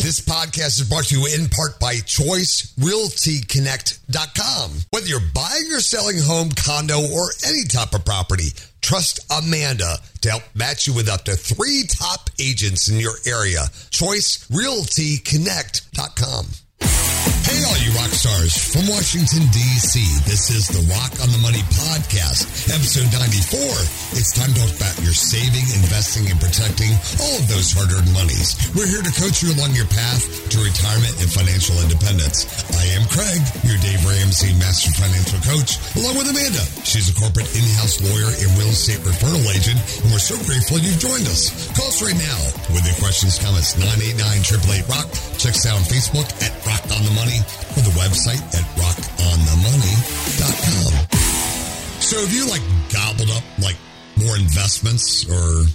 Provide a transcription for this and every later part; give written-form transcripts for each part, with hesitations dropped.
This podcast is brought to you in part by ChoiceRealtyConnect.com. Whether you're buying or selling home, condo, or any type of property, trust Amanda to help match you with up to 3 top agents in your area. ChoiceRealtyConnect.com. Hey, all you rock stars from Washington, D.C. This is the Rock on the Money podcast, episode 94. It's time to talk about your saving, investing, and protecting all of those hard-earned monies. We're here to coach you along your path to retirement and financial independence. I am Craig, your Dave Ramsey Master Financial Coach, along with Amanda. She's a corporate in-house lawyer and real estate referral agent, and we're so grateful you've joined us. Call us right now with your questions, comments, 989-888-ROCK. Check us out on Facebook at Rock on the Money, or the website at rockonthemoney.com. So have you gobbled up more investments or?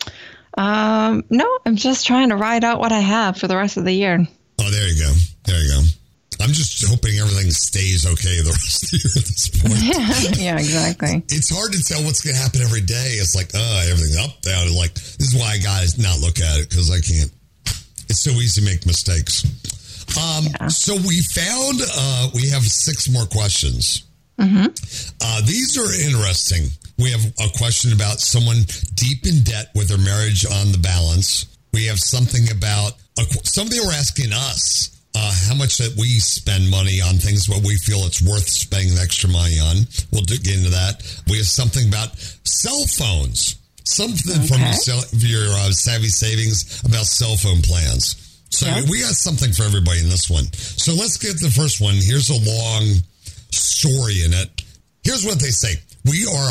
No, I'm just trying to ride out what I have for the rest of the year. Oh, there you go. There you go. I'm just hoping everything stays okay the rest of the year at this point. Yeah, exactly. It's hard to tell what's going to happen every day. It's everything's up, down. And this is why I got to not look at it because I can't. It's so easy to make mistakes. So we found, we have 6 more questions. Mm-hmm. These are interesting. We have a question about someone deep in debt with their marriage on the balance. We have something about, somebody were asking us how much that we spend money on things, what we feel it's worth spending extra money on. We'll get into that. We have something about cell phones. Something from your Savvy Savings about cell phone plans. So we got something for everybody in this one. So let's get the first one. Here's a long story in it. Here's what they say. We are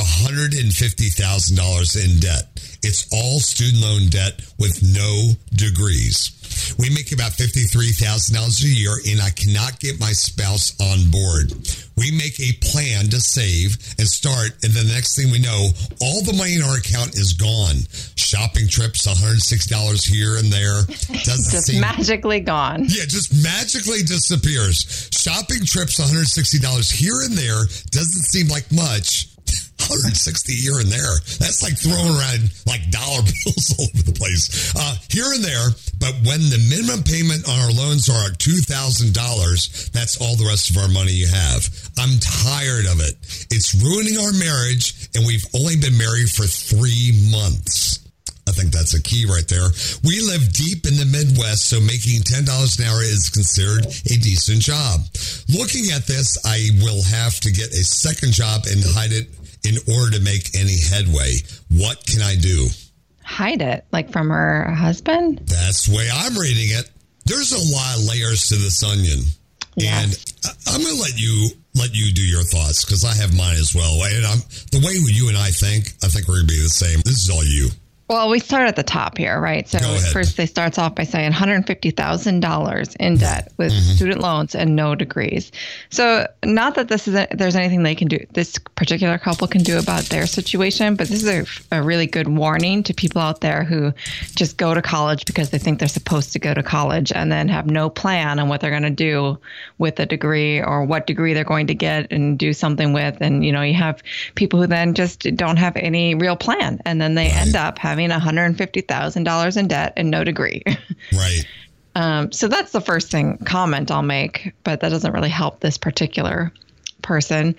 $150,000 in debt. It's all student loan debt with no degrees. We make about $53,000 a year, and I cannot get my spouse on board. We make a plan to save and start, and then the next thing we know, all the money in our account is gone. Shopping trips, $106 here and there. Just magically gone. Yeah, just magically disappears. Shopping trips, $160 here and there. Doesn't seem like much. 160 here and there. That's like throwing around dollar bills all over the place. Here and there, but when the minimum payment on our loans are at $2,000, that's all the rest of our money you have. I'm tired of it. It's ruining our marriage, and we've only been married for 3 months. I think that's a key right there. We live deep in the Midwest, so making $10 an hour is considered a decent job. Looking at this, I will have to get a second job and hide it in order to make any headway. What can I do? Hide it, from her husband? That's the way I'm reading it. There's a lot of layers to this onion. Yes. And I'm going to let you do your thoughts because I have mine as well. And the way you and I think we're going to be the same. This is all you. Well, we start at the top here, right? So first they starts off by saying $150,000 in debt with student loans and no degrees. So not that there's anything they can do, this particular couple can do about their situation, but this is a really good warning to people out there who just go to college because they think they're supposed to go to college and then have no plan on what they're going to do with a degree or what degree they're going to get and do something with. And, you have people who then just don't have any real plan. And then they end up having $150,000 in debt and no degree. Right. So that's the first comment I'll make, but that doesn't really help this particular person.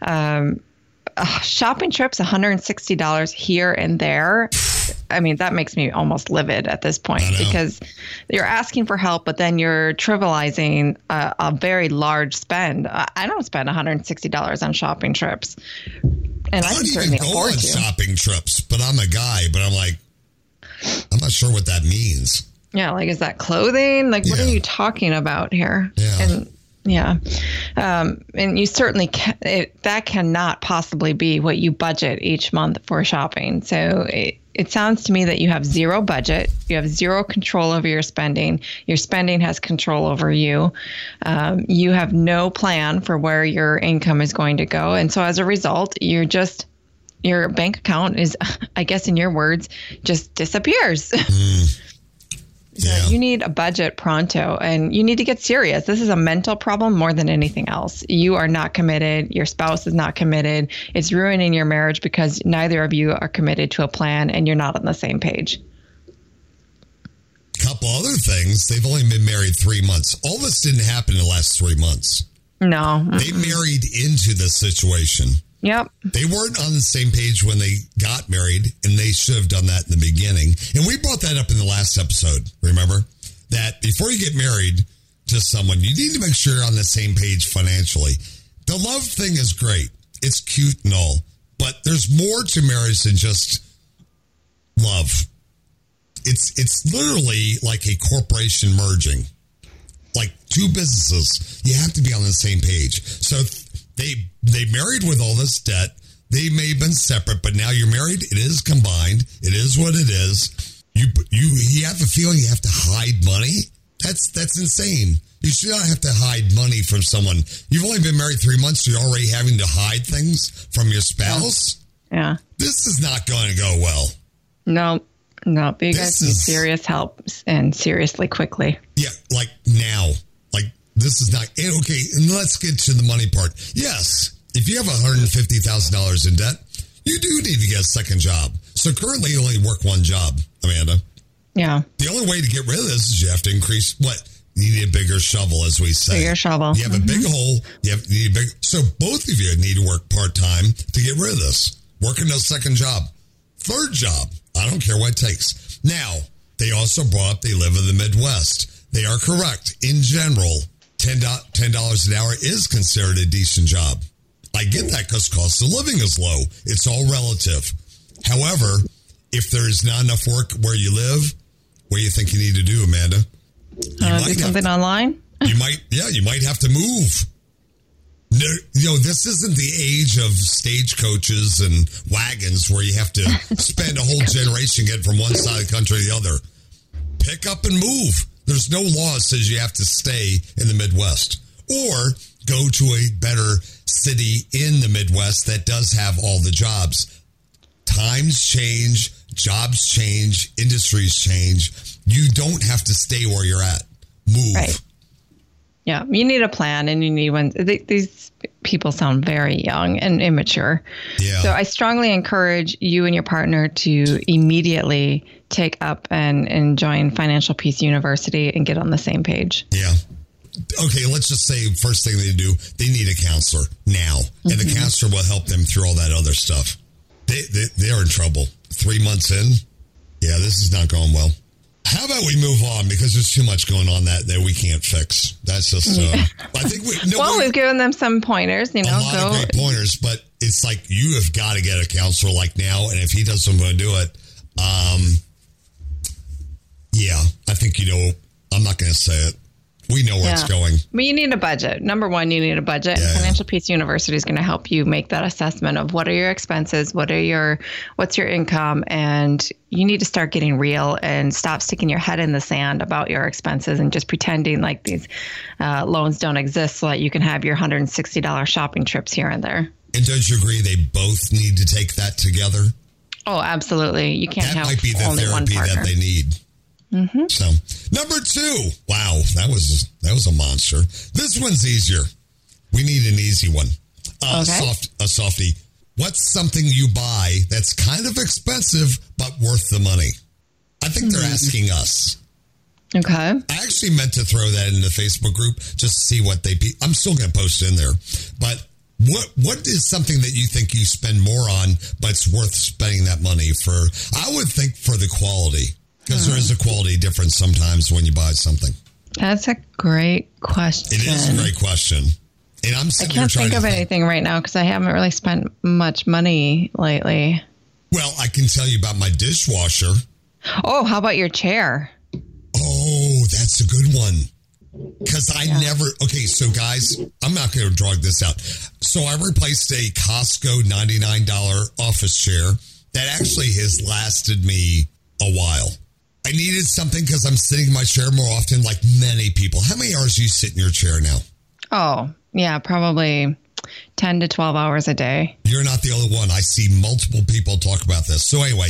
Shopping trips, $160 here and there. I mean, that makes me almost livid at this point because you're asking for help, but then you're trivializing a very large spend. I don't spend $160 on shopping trips. And I can certainly afford to. Shopping trips, but I'm a guy, but I'm not sure what that means. Yeah, is that clothing? What are you talking about here? Yeah. And you certainly that cannot possibly be what you budget each month for shopping. So it sounds to me that you have zero budget. You have zero control over your spending. Your spending has control over you. You have no plan for where your income is going to go. And so as a result, your bank account is, I guess in your words, just disappears. Yeah. You need a budget pronto, and you need to get serious. This is a mental problem more than anything else. You are not committed. Your spouse is not committed. It's ruining your marriage because neither of you are committed to a plan and you're not on the same page. couple other things. They've only been married 3 months. All this didn't happen in the last 3 months. No. They married into the situation. Yep. They weren't on the same page when they got married, and they should have done that in the beginning. And we brought that up in the last episode, remember? That before you get married to someone, you need to make sure you're on the same page financially. The love thing is great. It's cute and all. But there's more to marriage than just love. It's literally like a corporation merging. Like two businesses. You have to be on the same page. So they married with all this debt. They may have been separate, but now you're married. It is combined. It is what it is. You have the feeling you have to hide money. That's insane. You should not have to hide money from someone. You've only been married 3 months, so you're already having to hide things from your spouse. Yeah. This is not going to go well. No. But you guys need serious help and seriously quickly. Yeah, like now. Like this is not okay. And let's get to the money part. Yes, if you have $150,000 in debt, you do need to get a second job. So currently, you only work one job, Amanda. Yeah. The only way to get rid of this is you have to increase what? You need a bigger shovel, as we say. Bigger shovel. You have a big hole. You need a big. So both of you need to work part-time to get rid of this. Working a second job. Third job. I don't care what it takes. Now, they also brought up they live in the Midwest. They are correct. In general, $10 an hour is considered a decent job. I get that because cost of living is low. It's all relative. However, if there's not enough work where you live, what do you think you need to do, Amanda? Do something online? You might have to move. No, this isn't the age of stagecoaches and wagons where you have to spend a whole generation getting from one side of the country to the other. Pick up and move. There's no law that says you have to stay in the Midwest. Or go to a better city in the Midwest that does have all the jobs. Times change, jobs change, industries change. You don't have to stay where you're at. Move. Right. Yeah, you need a plan, and you need one. These people sound very young and immature. Yeah. So I strongly encourage you and your partner to immediately take up and join Financial Peace University and get on the same page. Yeah. Okay, let's just say first thing they do, they need a counselor now. And the counselor will help them through all that other stuff. They're in trouble. 3 months in, yeah, this is not going well. How about we move on because there's too much going on that we can't fix. That's just, I think we've given them some pointers, a lot of great pointers, but it's like you have got to get a counselor like now. And if he doesn't want to do it, yeah, I think, I'm not going to say it. We know where it's going. But you need a budget. Number one, you need a budget. Yeah. Financial Peace University is going to help you make that assessment of what are your expenses, what's your income, and you need to start getting real and stop sticking your head in the sand about your expenses and just pretending like these loans don't exist so that you can have your $160 shopping trips here and there. And don't you agree they both need to take that together? Oh, absolutely. You can't have might be the only one therapy partner that they need. Mm-hmm. So, number 2. Wow, that was a monster. This one's easier. We need an easy one. A softie. What's something you buy that's kind of expensive but worth the money? I think they're asking us. Okay. I actually meant to throw that in the Facebook group just to see what I'm still going to post it in there. But what is something that you think you spend more on, but it's worth spending that money for? I would think for the quality. Because there is a quality difference sometimes when you buy something. That's a great question. It is a great question. And I can't think of anything right now because I haven't really spent much money lately. Well, I can tell you about my dishwasher. Oh, how about your chair? Oh, that's a good one. Because okay, so guys, I'm not going to drag this out. So I replaced a Costco $99 office chair that actually has lasted me a while. I needed something because I'm sitting in my chair more often, like many people. How many hours do you sit in your chair now? Oh, yeah, probably 10 to 12 hours a day. You're not the only one. I see multiple people talk about this. So anyway,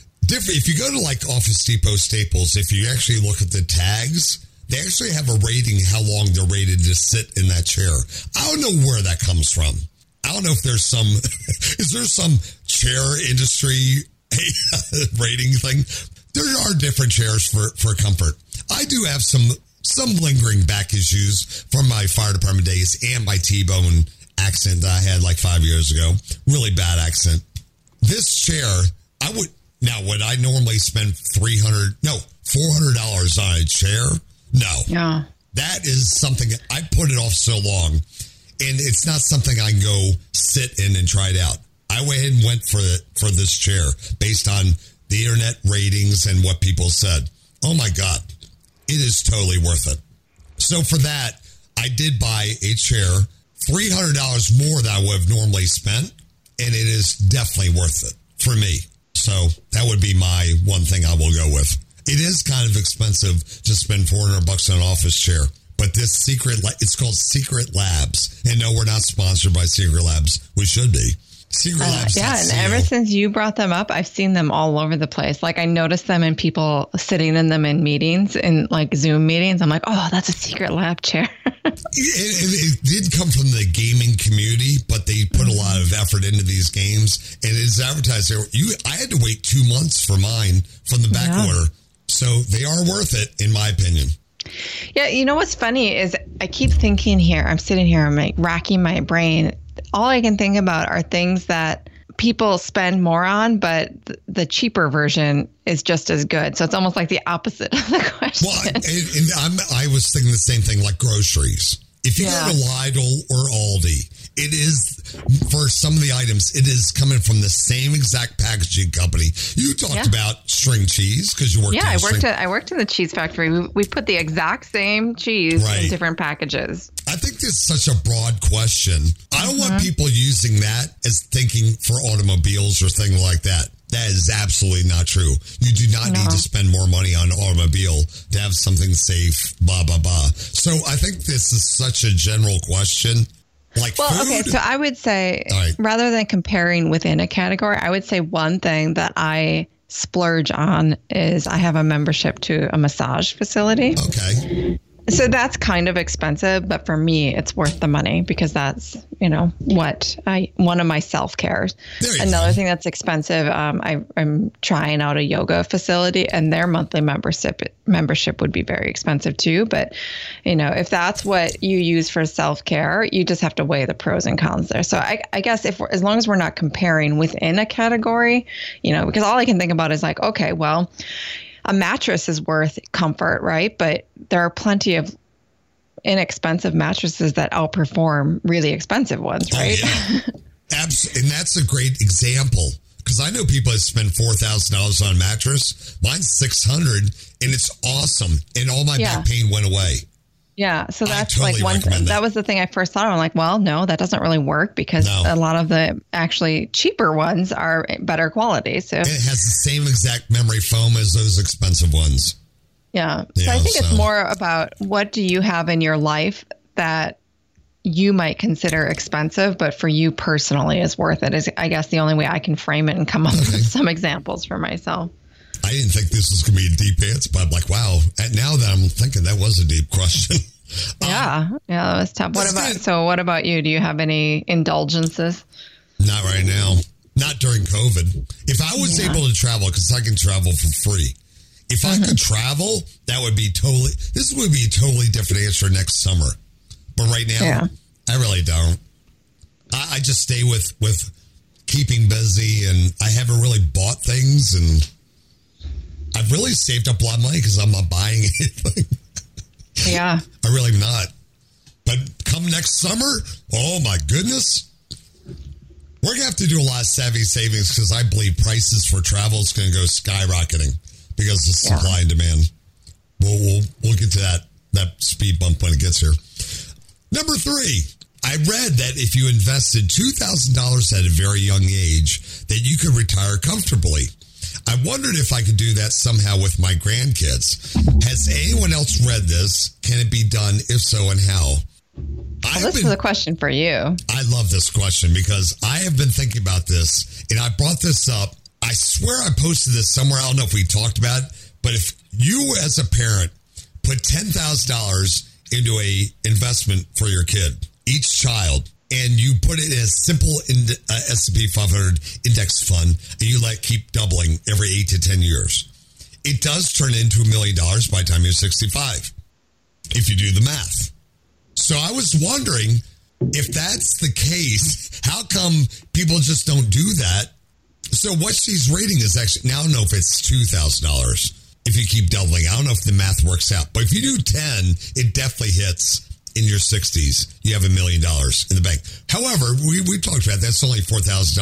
if you go to like Office Depot, Staples, if you actually look at the tags, they actually have a rating how long they're rated to sit in that chair. I don't know where that comes from. I don't know if there's is there some chair industry rating thing? There are different chairs for comfort. I do have some lingering back issues from my fire department days and my T-bone accent that I had like 5 years ago. Really bad accent. This chair, would I normally spend $400 on a chair? No. Yeah. That is something, I put it off so long, and it's not something I can go sit in and try it out. I went ahead and went for this chair based on the internet ratings and what people said. Oh my God, it is totally worth it. So for that, I did buy a chair, $300 more than I would have normally spent, and it is definitely worth it for me. So that would be my one thing I will go with. It is kind of expensive to spend $400 on an office chair, but this it's called Secret Labs. And no, we're not sponsored by Secret Labs. We should be. Secret Labs. Yeah, and ever since you brought them up, I've seen them all over the place. Like I noticed them in people sitting in them in meetings, in like Zoom meetings. I'm like, oh, that's a Secret Lab chair. It did come from the gaming community, but they put a lot of effort into these games, and it is advertised there. I had to wait 2 months for mine from the back order, so they are worth it, in my opinion. Yeah, you know what's funny is I keep thinking here, I'm sitting here, I'm like racking my brain. All I can think about are things that people spend more on, but the cheaper version is just as good. So it's almost like the opposite of the question. Well, I was thinking the same thing, like groceries. If you go to Lidl or Aldi, it is, for some of the items, it is coming from the same exact packaging company. You talked about string cheese because you worked. Yeah, I worked in the cheese factory. We put the exact same cheese in different packages. I think this is such a broad question. I don't want people using that as thinking for automobiles or things like that. That is absolutely not true. You do not need to spend more money on an automobile to have something safe, blah, blah, blah. So I think this is such a general question. Like food. Okay, so I would say, rather than comparing within a category, I would say one thing that I splurge on is I have a membership to a massage facility. Okay. So that's kind of expensive, but for me, it's worth the money because that's, one of my self-cares. Another thing that's expensive, I'm trying out a yoga facility and their monthly membership would be very expensive too. But, if that's what you use for self-care, you just have to weigh the pros and cons there. So I guess as long as we're not comparing within a category, because all I can think about is like, okay, well, a mattress is worth comfort, right? But there are plenty of inexpensive mattresses that outperform really expensive ones, right? Oh, yeah. Absolutely. And that's a great example because I know people that spend $4,000 on a mattress. Mine's $600 and it's awesome. And all my back pain went away. Yeah. So that's totally like one thing. That was the thing I first thought of. I'm like, well, no, that doesn't really work because a lot of the actually cheaper ones are better quality. So and it has the same exact memory foam as those expensive ones. Yeah. So I think it's more about what do you have in your life that you might consider expensive, but for you personally is worth it, is I guess the only way I can frame it and come up with some examples for myself. I didn't think this was going to be a deep answer, but I'm like, wow. And now that I'm thinking, that was a deep question. Yeah, that was tough. What about you? Do you have any indulgences? Not right now. Not during COVID. If I was able to travel, because I can travel for free. If I could travel, this would be a totally different answer next summer. But right now, I really don't. I just stay with keeping busy, and I haven't really bought things, and I've really saved up a lot of money because I'm not buying anything. Yeah. I really am not. But come next summer, oh my goodness. We're going to have to do a lot of savvy savings because I believe prices for travel is going to go skyrocketing because of supply and demand. We'll get to that speed bump when it gets here. Number 3, I read that if you invested $2,000 at a very young age, that you could retire comfortably. I wondered if I could do that somehow with my grandkids. Has anyone else read this? Can it be done? If so, and how? This is a question for you. I love this question because I have been thinking about this, and I brought this up. I swear I posted this somewhere. I don't know if we talked about it, but if you as a parent put $10,000 into a investment for your kid, each child, and you put it in a simple S&P 500 index fund, and you keep doubling every 8 to 10 years. it does turn into $1 million by the time you're 65, if you do the math. So I was wondering, if that's the case, how come people just don't do that? So what she's rating is actually, now I don't know if it's $2,000 if you keep doubling. I don't know if the math works out. But if you do 10, it definitely hits in your 60s. You have $1 million in the bank. However, we talked about that's only $4,000,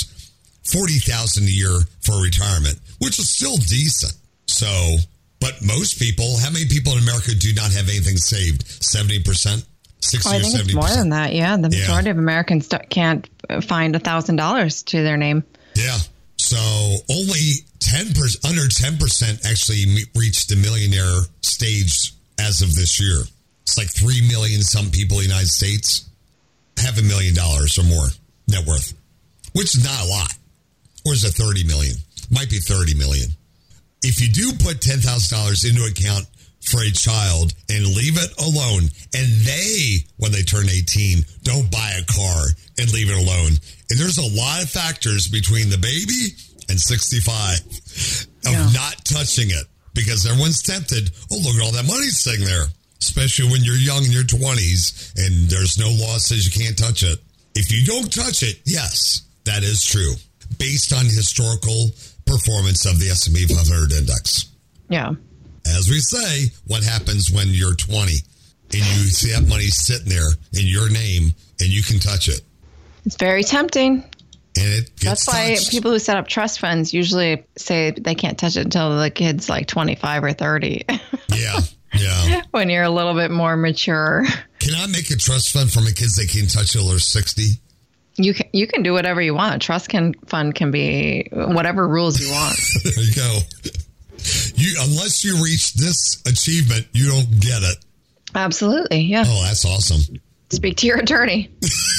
$40,000 a year for retirement, which is still decent. So, but most people, how many people in America do not have anything saved? 70%? 60 I think 70%? It's more than that, yeah. The majority of Americans can't find $1,000 to their name. Yeah. So only 10%, under 10% actually reached the millionaire stage as of this year. It's like 3 million some people in the United States have $1 million or more net worth, which is not a lot. Or is it 30 million? Might be 30 million. If you do put $10,000 into account for a child and leave it alone, and they, when they turn 18, don't buy a car and leave it alone. And there's a lot of factors between the baby and 65 of not touching it, because everyone's tempted, oh, look at all that money sitting there, especially when you're young in your 20s and there's no law that says you can't touch it. If you don't touch it, yes, that is true, based on historical performance of the S&P 500 index. Yeah. As we say, what happens when you're 20 and you see that money sitting there in your name and you can touch it? It's very tempting. And it gets That's why touched. people who set up trust funds usually say they can't touch it until the kid's like 25 or 30. Yeah. When you're a little bit more mature. Can I make a trust fund for my kids that can't touch it till they're 60? You can do whatever you want. A trust fund can be whatever rules you want. There you go. Unless you reach this achievement, you don't get it. Absolutely, yeah. Oh, that's awesome. Speak to your attorney.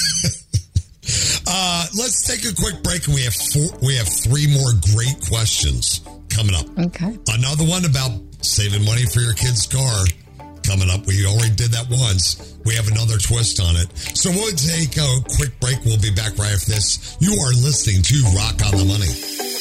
Let's take a quick break, and we have 3 more great questions coming up. Okay. Another one about saving money for your kid's car coming up. We already did that once. We have another twist on it. So we'll take a quick break. We'll be back right after this. You are listening to Rock on the Money.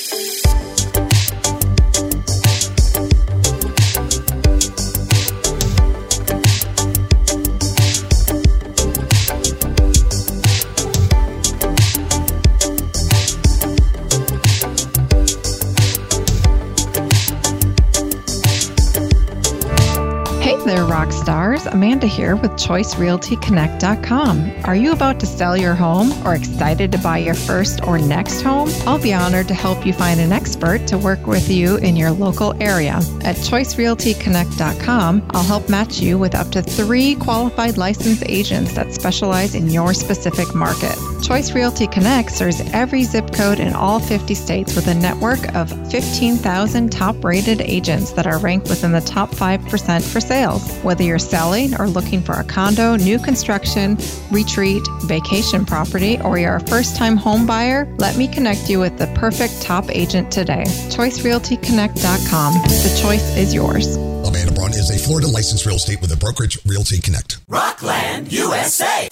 There, rock stars. Amanda here with ChoiceRealtyConnect.com. Are you about to sell your home or excited to buy your first or next home? I'll be honored to help you find an expert to work with you in your local area. At ChoiceRealtyConnect.com, I'll help match you with up to 3 qualified licensed agents that specialize in your specific market. Choice Realty Connect serves every zip code in all 50 states with a network of 15,000 top-rated agents that are ranked within the top 5% for sales. Whether you're selling or looking for a condo, new construction, retreat, vacation property, or you're a first-time home buyer, let me connect you with the perfect top agent today. ChoiceRealtyConnect.com. The choice is yours. Amanda Braun is a Florida licensed real estate with a brokerage, Realty Connect. Rockland, USA.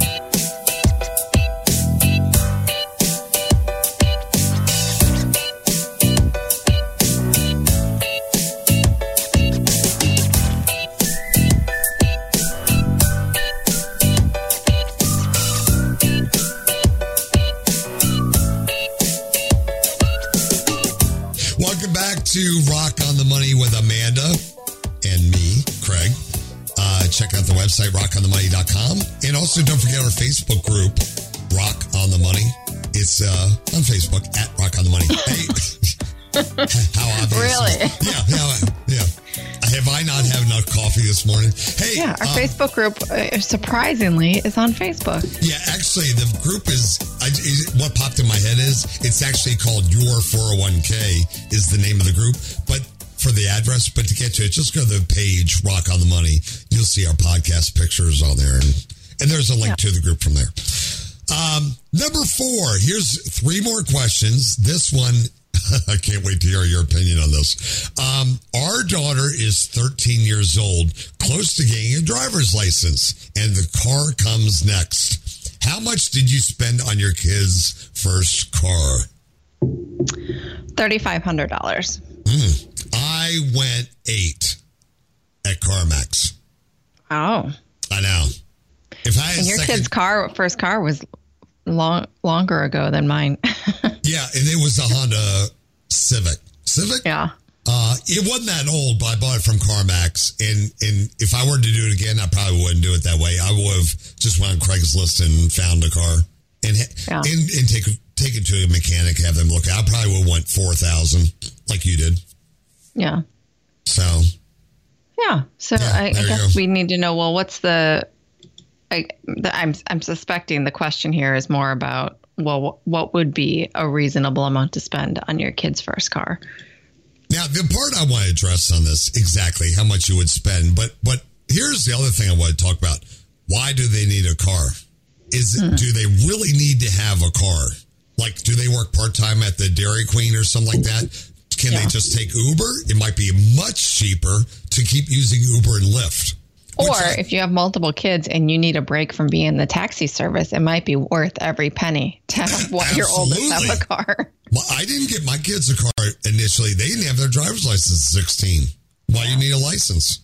To Rock on the Money with Amanda and me, Craig. Check out the website, rockonthemoney.com. And also don't forget our Facebook group, Rock on the Money. It's on Facebook, at Rock on the Money. Hey, how obvious. Really? Yeah. Have I not had enough coffee this morning? Hey, yeah, our Facebook group, surprisingly, is on Facebook. Yeah, actually, the group is, what popped in my head is, it's actually called Your 401k is the name of the group, but for the address, but to get to it, just go to the page, Rock on the Money. You'll see our podcast pictures on there, and there's a link to the group from there. Number 4, here's 3 more questions. This one, I can't wait to hear your opinion on this. Our daughter is 13 years old, close to getting a driver's license, and the car comes next. How much did you spend on your kid's first car? $3,500. I I went 8 at CarMax. Oh. I know. If I had and your kid's first car was longer ago than mine. Yeah, and it was a Honda Civic. Yeah. It wasn't that old, but I bought it from CarMax. And if I were to do it again, I probably wouldn't do it that way. I would have just went on Craigslist and found a car and take it to a mechanic, have them look at it. I probably would have went $4,000 like you did. Yeah. So. Yeah. So yeah, I guess we need to know, well, what's I'm suspecting the question here is more about, well, what would be a reasonable amount to spend on your kid's first car? Now, the part I want to address on this, exactly how much you would spend, but here's the other thing I want to talk about. Why do they need a car? Do they really need to have a car? Like, do they work part-time at the Dairy Queen or something like that? Can they just take Uber? It might be much cheaper to keep using Uber and Lyft. Or if you have multiple kids and you need a break from being in the taxi service, it might be worth every penny to have your oldest have a car. Well, I didn't get my kids a car initially. They didn't have their driver's license at 16. Why you need a license?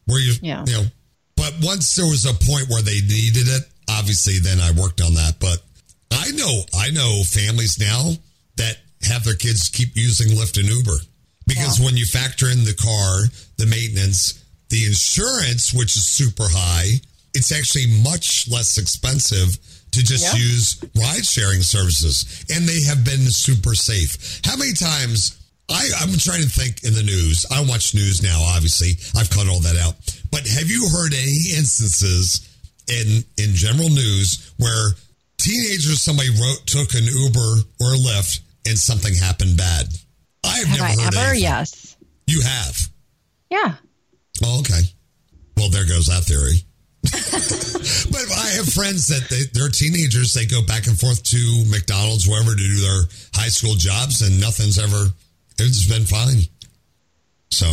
But once there was a point where they needed it, obviously then I worked on that. But I know families now that have their kids keep using Lyft and Uber. Because when you factor in the car, the maintenance, the insurance, which is super high, it's actually much less expensive to just use ride-sharing services. And they have been super safe. How many times, I'm trying to think in the news. I don't watch news now, obviously. I've cut all that out. But have you heard any instances in general news where teenagers, somebody took an Uber or a Lyft and something happened bad? Have never heard anything. Yes. You have? Yeah. Oh, okay. Well, there goes that theory. But I have friends that they're teenagers. They go back and forth to McDonald's, wherever, to do their high school jobs, and it's been fine. So,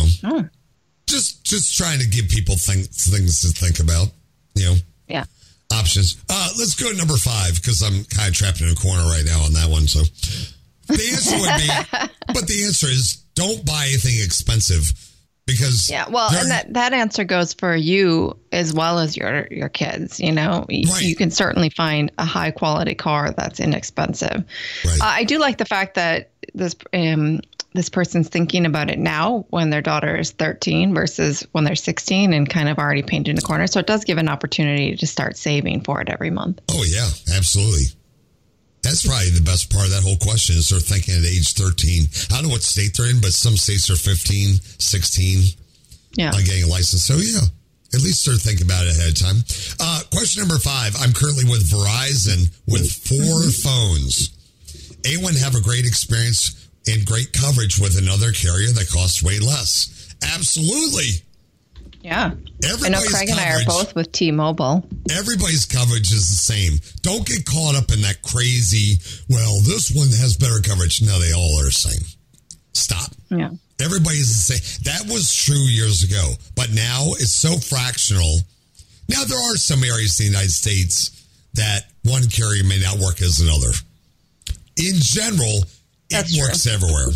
just trying to give people things to think about, Yeah. Options. Let's go to number 5, because I'm kind of trapped in a corner right now on that one. So, the answer would be, but the answer is don't buy anything expensive. Because and that answer goes for you as well as your kids. You can certainly find a high quality car that's inexpensive. Right. I do like the fact that this person's thinking about it now when their daughter is 13 versus when they're 16 and kind of already painting a corner. So it does give an opportunity to start saving for it every month. Oh yeah, absolutely. That's probably the best part of that whole question is they're thinking at age 13. I don't know what state they're in, but some states are 15, 16 on getting a license. So, at least they're thinking about it ahead of time. Question number 5. I'm currently with Verizon with 4 phones. Anyone have a great experience and great coverage with another carrier that costs way less? Absolutely. Yeah. I know Craig and I are both with T-Mobile. Everybody's coverage is the same. Don't get caught up in that crazy, well, this one has better coverage. No, they all are the same. Stop. Yeah. Everybody's the same. That was true years ago, but now it's so fractional. Now, there are some areas in the United States that one carrier may not work as another. In general, it works everywhere.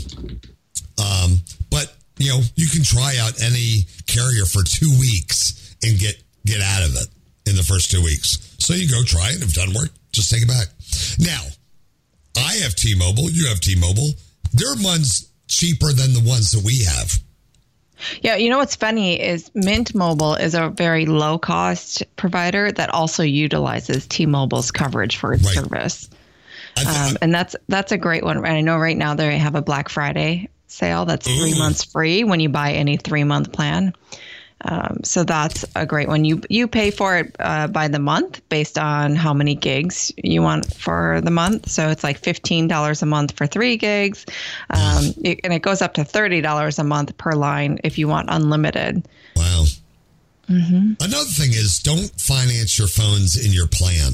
But you can try out any carrier for 2 weeks and get out of it in the first 2 weeks. So you go try it. If it doesn't work, just take it back. Now, I have T-Mobile. You have T-Mobile. Their one's cheaper than the ones that we have. Yeah, what's funny is Mint Mobile is a very low-cost provider that also utilizes T-Mobile's coverage for its service. And that's a great one. And I know right now they have a Black Friday sale that's 3 months free when you buy any 3-month plan. So that's a great one. You pay for it by the month based on how many gigs you want for the month. So it's like $15 a month for 3 gigs. And it goes up to $30 a month per line if you want unlimited. Wow. Mm-hmm. Another thing is don't finance your phones in your plan.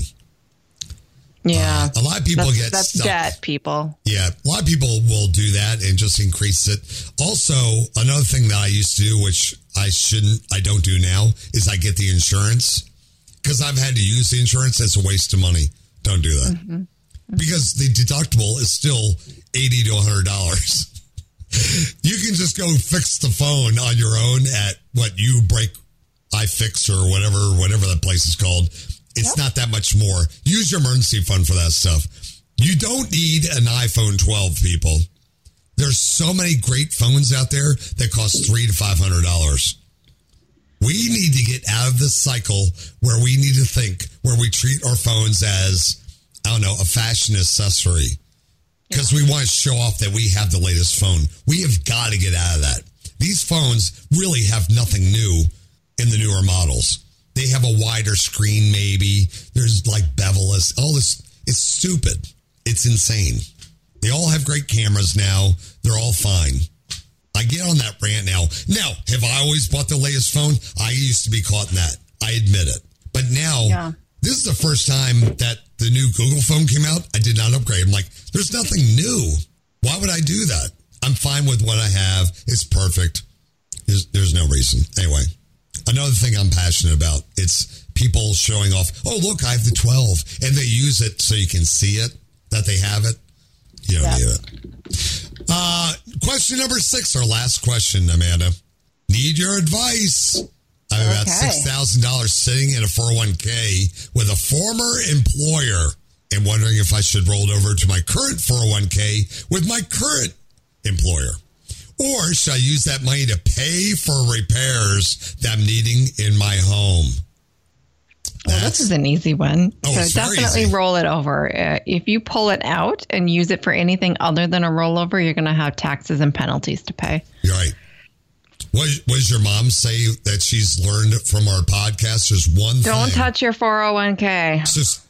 Yeah. A lot of people that's stuck. Debt, people. Yeah. A lot of people will do that and just increase it. Also, another thing that I used to do, which I don't do now, is I get the insurance. Because I've had to use the insurance. That's a waste of money. Don't do that. Mm-hmm. Because the deductible is still $80 to $100. You can just go fix the phone on your own at You Break iFix or whatever that place is called. It's not that much more. Use your emergency fund for that stuff. You don't need an iPhone 12, people. There's so many great phones out there that cost $300 to $500. We need to get out of this cycle where we need to think, where we treat our phones as, a fashion accessory. Because we want to show off that we have the latest phone. We have got to get out of that. These phones really have nothing new in the newer models. They have a wider screen, maybe. There's like bevel-less. All this, it's stupid. It's insane. They all have great cameras now. They're all fine. I get on that rant now. Now, have I always bought the latest phone? I used to be caught in that. I admit it. But now, this is the first time that the new Google phone came out. I did not upgrade. I'm like, there's nothing new. Why would I do that? I'm fine with what I have. It's perfect. There's no reason. Anyway, another thing I'm passionate about, it's people showing off, oh, look, I have the 12. And they use it so you can see it, that they have it. You don't need it. Question number 6, our last question, Amanda. Need your advice. I have about $6,000 sitting in a 401k with a former employer and wondering if I should roll it over to my current 401k with my current employer. Or should I use that money to pay for repairs that I'm needing in my home? Well, this is an easy one. So definitely roll it over. If you pull it out and use it for anything other than a rollover, you're going to have taxes and penalties to pay. You're right. What does your mom say that she's learned from our podcast? There's one thing. Don't touch your 401k.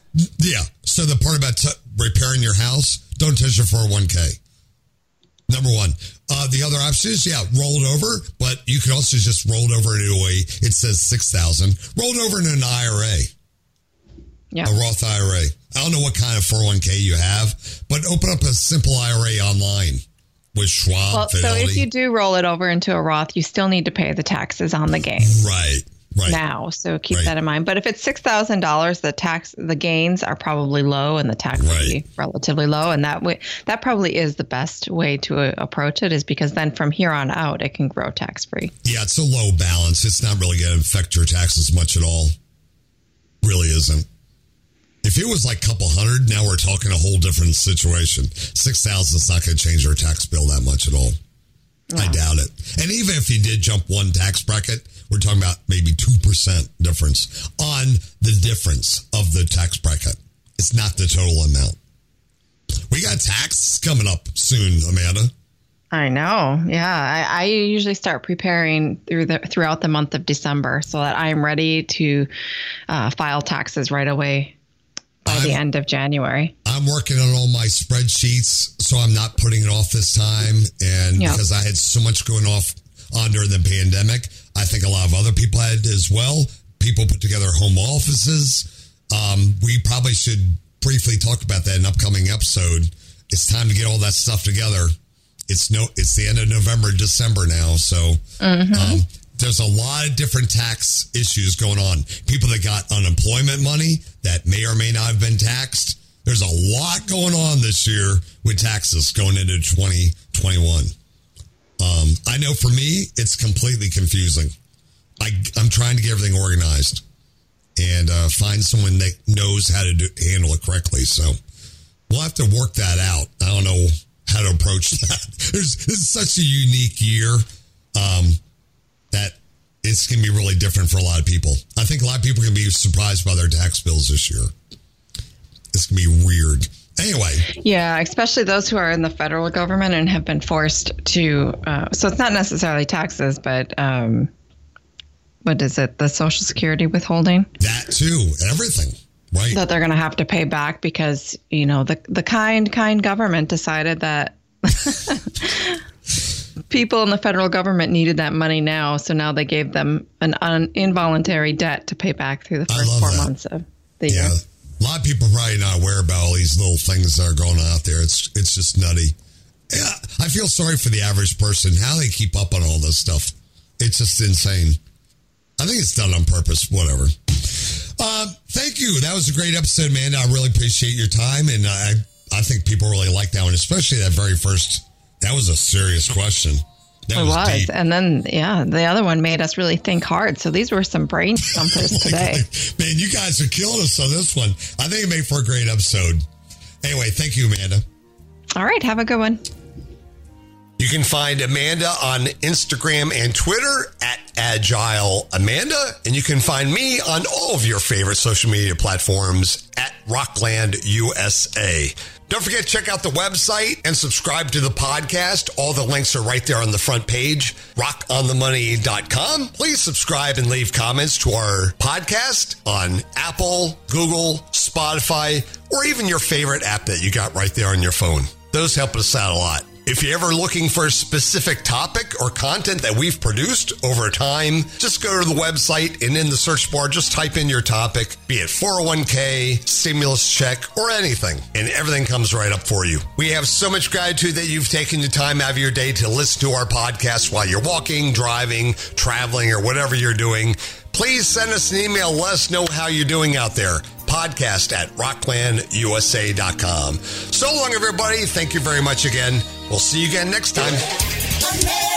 So the part about repairing your house, don't touch your 401k. Number one. The other option is, roll it over, but you can also just roll it over into it says 6,000. Roll it over into an IRA. Yeah. A Roth IRA. I don't know what kind of 401k you have, but open up a simple IRA online with Schwab. Well, Fidelity. So if you do roll it over into a Roth, you still need to pay the taxes on the gain. Right. Now, so keep that in mind. But if it's $6,000, the gains are probably low and the tax will be relatively low. And that probably is the best way to approach it, is because then from here on out, it can grow tax free. Yeah, it's a low balance. It's not really going to affect your taxes much at all. Really isn't. If it was like a couple hundred, now we're talking a whole different situation. 6,000 is not going to change our tax bill that much at all. No. I doubt it. And even if you did jump one tax bracket, we're talking about maybe 2% difference on the difference of the tax bracket. It's not the total amount. We got taxes coming up soon, Amanda. I know. Yeah. I usually start preparing throughout the month of December so that I'm ready to file taxes right away by the end of January. I'm working on all my spreadsheets, so I'm not putting it off this time. And because I had so much going on during the pandemic, I think a lot of other people had as well. People put together home offices. We probably should briefly talk about that in an upcoming episode. It's time to get all that stuff together. It's the end of November, December now. So there's a lot of different tax issues going on. People that got unemployment money that may or may not have been taxed. There's a lot going on this year with taxes going into 2021. I know for me, it's completely confusing. I'm trying to get everything organized and find someone that knows how to handle it correctly. So we'll have to work that out. I don't know how to approach that. This is such a unique year that it's going to be really different for a lot of people. I think a lot of people are going to be surprised by their tax bills this year. It's going to be weird. Anyway. Yeah, especially those who are in the federal government and have been forced to, so it's not necessarily taxes, but what is it? The Social Security withholding? That too. Everything. Right. That they're going to have to pay back because, the kind government decided that people in the federal government needed that money now. So now they gave them an involuntary debt to pay back through the first 4 months of the year. A lot of people are probably not aware about all these little things that are going on out there. It's just nutty. Yeah, I feel sorry for the average person, how they keep up on all this stuff. It's just insane. I think it's done on purpose, whatever. Thank you. That was a great episode, man. I really appreciate your time. And I think people really like that one, especially that very first That was a serious question. That was deep. And then, the other one made us really think hard. So these were some brain thumpers today. Man, you guys are killing us on this one. I think it made for a great episode. Anyway, thank you, Amanda. All right. Have a good one. You can find Amanda on Instagram and Twitter at Agile Amanda. And you can find me on all of your favorite social media platforms at Rockland USA. Don't forget to check out the website and subscribe to the podcast. All the links are right there on the front page, rockonthemoney.com. Please subscribe and leave comments to our podcast on Apple, Google, Spotify, or even your favorite app that you got right there on your phone. Those help us out a lot. If you're ever looking for a specific topic or content that we've produced over time, just go to the website and in the search bar, just type in your topic, be it 401k, stimulus check, or anything, and everything comes right up for you. We have so much gratitude that you've taken the time out of your day to listen to our podcast while you're walking, driving, traveling, or whatever you're doing. Please send us an email. Let us know how you're doing out there. Podcast at rocklandusa.com. So long, everybody. Thank you very much again. We'll see you again next time.